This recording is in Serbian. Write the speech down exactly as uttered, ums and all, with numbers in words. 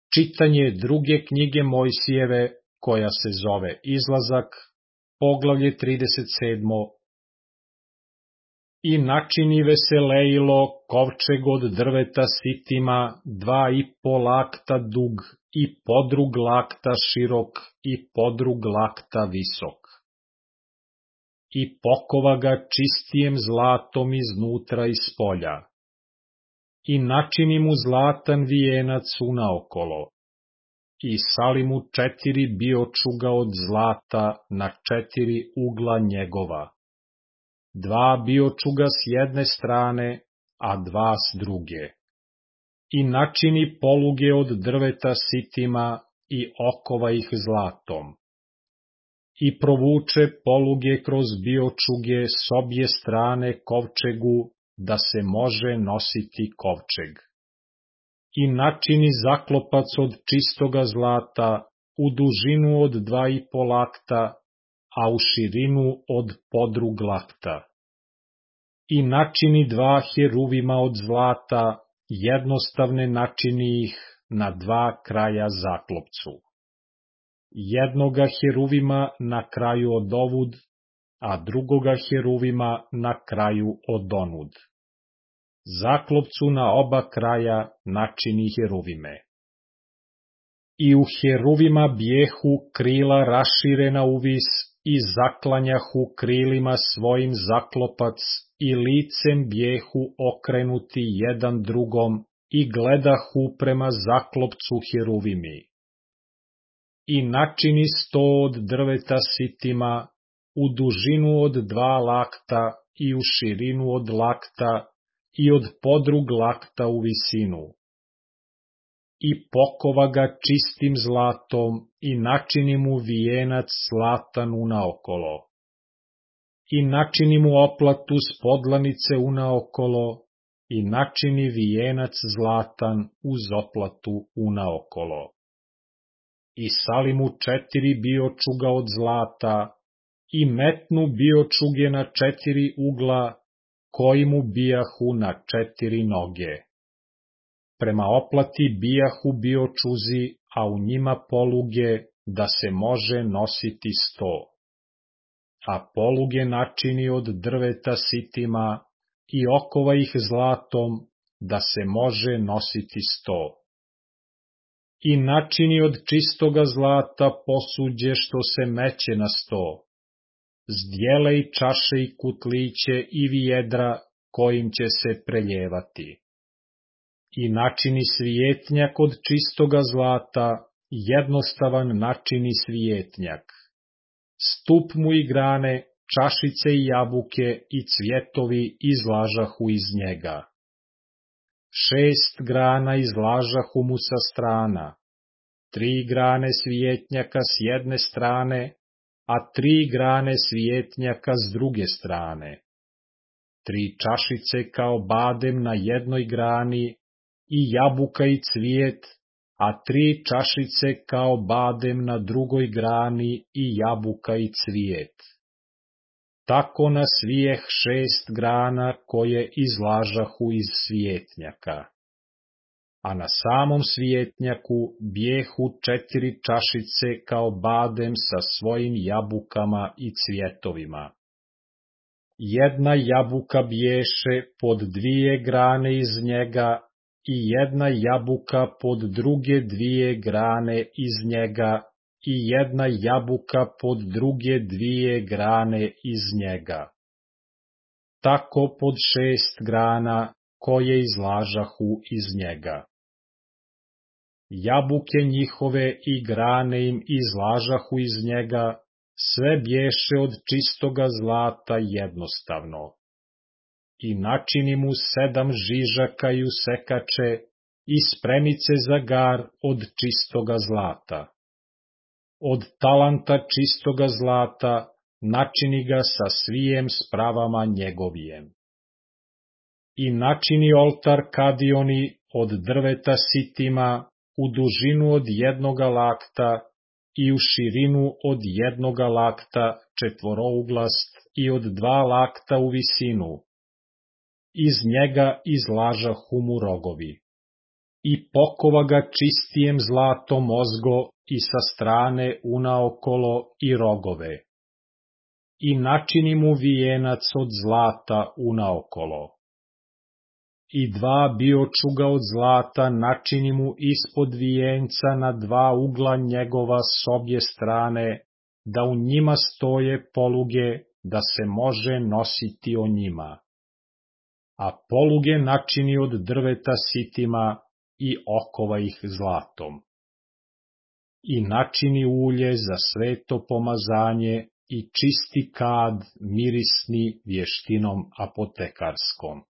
Čitanje druge knjige Mojsijeve, koja se zove Izlazak, poglavlje trideset sedmo. I načini Veselejlo kovčeg od drveta sitima, dva i po lakta dug i podrug lakta širok i podrug lakta visok. I pokova ga čistijem zlatom iznutra i spolja. I načini mu zlatan vijenac unaokolo. I sali mu četiri biočuga od zlata na četiri ugla njegova. Dva biočuga s jedne strane, a dva s druge. I načini poluge od drveta sitima i okova ih zlatom. I provuče poluge kroz biočuge s obje strane kovčegu, da se može nositi kovčeg. I načini zaklopac od čistoga zlata u dužinu od dva i po lakta, a u širinu od podrug lakta. I načini dva heruvima od zlata, jednostavne načini ih na dva kraja zaklopcu. Jednoga heruvima na kraju od ovud, a drugoga heruvima na kraju od onud. Zaklopcu na oba kraja načini heruvime. I u heruvima bjehu krila raširena uvis i zaklanjahu krilima svojim zaklopac i licem bjehu okrenuti jedan drugom i gledahu prema zaklopcu heruvimi. I načini sto od drveta sitima, u dužinu od dva lakta i u širinu od lakta i od podrug lakta u visinu. I pokova ga čistim zlatom i načini mu vijenac zlatan unaokolo. I načini mu oplatu s podlanice unaokolo i načini vijenac zlatan uz oplatu unaokolo. I sali mu četiri biočuga od zlata i metnu biočuge na četiri ugla, koji mu bijahu na četiri noge. Prema oplati bijahu biočuzi, a u njima poluge, da se može nositi sto. A poluge načini od drveta sitima i okova ih zlatom, da se može nositi sto. I načini od čistoga zlata posuđe što se meće na sto. Zdjele i čaše i kutliće i vijedra kojim će se preljevati. I načini svijetnjak od čistoga zlata, jednostavan načini svijetnjak. Stup mu i grane, čašice i jabuke i cvjetovi izlažahu iz njega. Šest grana izlažahu mu sa strana, tri grane svijetnjaka s jedne strane, a tri grane svijetnjaka s druge strane. Tri čašice kao badem na jednoj grani i jabuka i cvijet, a tri čašice kao badem na drugoj grani i jabuka i cvijet. Tako na svijeh šest grana koje izlažahu iz svijetnjaka. A na samom svijetnjaku bijehu četiri čašice kao badem sa svojim jabukama i cvjetovima. Jedna jabuka biješe pod dvije grane iz njega i jedna jabuka pod druge dvije grane iz njega i jedna jabuka pod druge dvije grane iz njega. Tako pod šest grana koje izlažahu iz njega. Jabuke njihove i grane im izlažahu iz njega, sve bješe od čistoga zlata jednostavno. I načini mu sedam žižaka i usekače i spremice za gar od čistoga zlata. Od talanta čistoga zlata načini ga sa svijem spravama njegovijem. I načini oltar kadioni od drveta sitima u dužinu od jednoga lakta i u širinu od jednoga lakta četvorouglast i od dva lakta u visinu. Iz njega izlažahu mu rogovi. i pokova ga čistijem zlatom ozgo i sa strane unaokolo i rogove. I načini mu vijenac od zlata unaokolo. I dva biočuga od zlata načini mu ispod vijenca na dva ugla njegova s obje strane, da u njima stoje poluge, da se može nositi o njima. A poluge načini od drveta sitima i okova ih zlatom. I načini ulje za sveto pomazanje i čisti kad mirisni vještinom apotekarskom.